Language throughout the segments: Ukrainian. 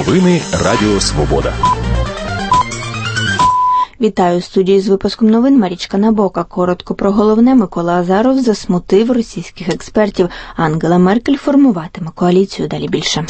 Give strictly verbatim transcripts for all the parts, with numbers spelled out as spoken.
Новини Радіо Свобода. Вітаю, студії з випуском новин Марічка Набока. Коротко про головне. Микола Азаров засмутив російських експертів. Ангела Меркель формуватиме коаліцію. Далі більше.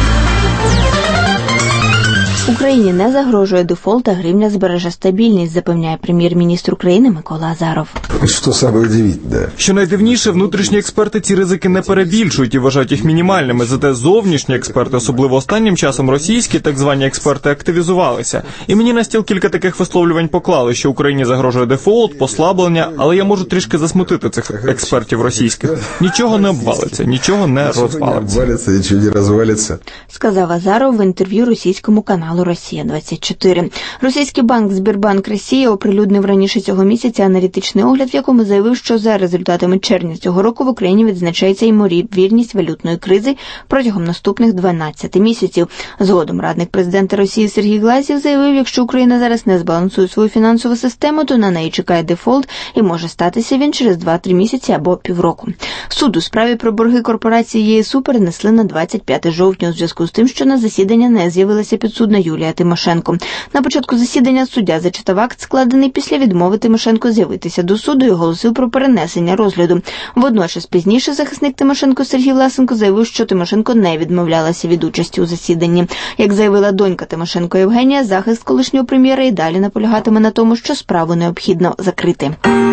Україні не загрожує дефолт, а гривня збереже стабільність, запевняє прем'єр-міністр України Микола Азаров. Що саме удивительне? Що найдивніше, внутрішні експерти ці ризики не перебільшують і вважають їх мінімальними. Зате зовнішні експерти, особливо останнім часом російські, так звані експерти, активізувалися. І мені на стіл кілька таких висловлювань поклали, що Україні загрожує дефолт, послаблення, але я можу трішки засмутити цих експертів російських. Нічого не обвалиться, нічого не розвалиться. Нічого не розвалиться, сказав Азаров в інтерв'ю російському каналу Росія двадцять чотири. Російський банк Сбербанк Росія оприлюднив раніше цього місяця аналітичний огляд, в якому заявив, що за результатами червня цього року в Україні відзначається ймовірність валютної кризи протягом наступних дванадцяти місяців. Згодом радник президента Росії Сергій Глазєв заявив, якщо Україна зараз не збалансує свою фінансову систему, то на неї чекає дефолт і може статися він через два-три місяці або півроку. Суд у справі про борги корпорації ЄСУ перенесли на двадцять п'яте жовтня у зв'язку з тим, що на засідання не з'явилася підсудна Юлія Тимошенко. На початку засідання суддя зачитав акт, складений після відмови Тимошенко з'явитися до суду, і оголосив про перенесення розгляду. Водночас пізніше захисник Тимошенко Сергій Власенко заявив, що Тимошенко не відмовлялася від участі у засіданні. Як заявила донька Тимошенко Євгенія, захист колишнього прем'єра і далі наполягатиме на тому, що справу необхідно закрити.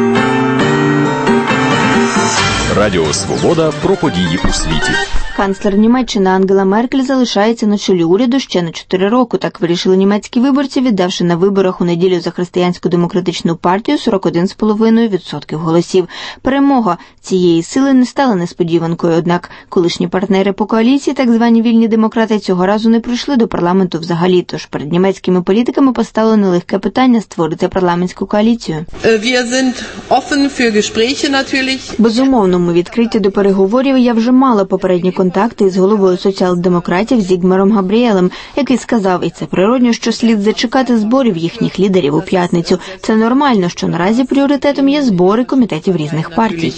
Радіо Свобода про події у світі. Канцлер Німеччини Ангела Меркель залишається на чолі уряду ще на чотири роки. Так вирішили німецькі виборці, віддавши на виборах у неділю за Християнську демократичну партію сорок один цілих п'ять десятих відсотка голосів. Перемога цієї сили не стала несподіванкою, однак колишні партнери по коаліції, так звані вільні демократи, цього разу не прийшли до парламенту взагалі. Тож перед німецькими політиками постало нелегке питання створити парламентську коаліцію. Безумовно, ми відкриті до переговорів. Я вже мала попередні контакти із головою соціал-демократів Зігмаром Габріелем, який сказав, і це природно, що слід зачекати зборів їхніх лідерів у п'ятницю. Це нормально, що наразі пріоритетом є збори комітетів різних партій.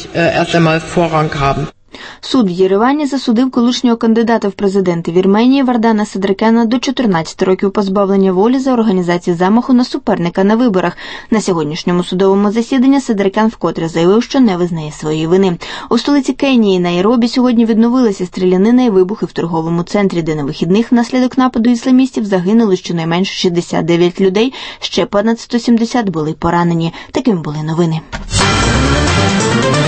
Суд в Єревані засудив колишнього кандидата в президенти Вірменії Вардана Садрикяна до чотирнадцяти років позбавлення волі за організацію замаху на суперника на виборах. На сьогоднішньому судовому засіданні Садрикян вкотре заявив, що не визнає своєї вини. У столиці Кенії Найробі сьогодні відновилися стрілянина і вибухи в торговому центрі, де на вихідних внаслідок нападу ісламістів загинули щонайменше шістдесят дев'ять людей, ще понад сто сімдесят були поранені. Такими були новини.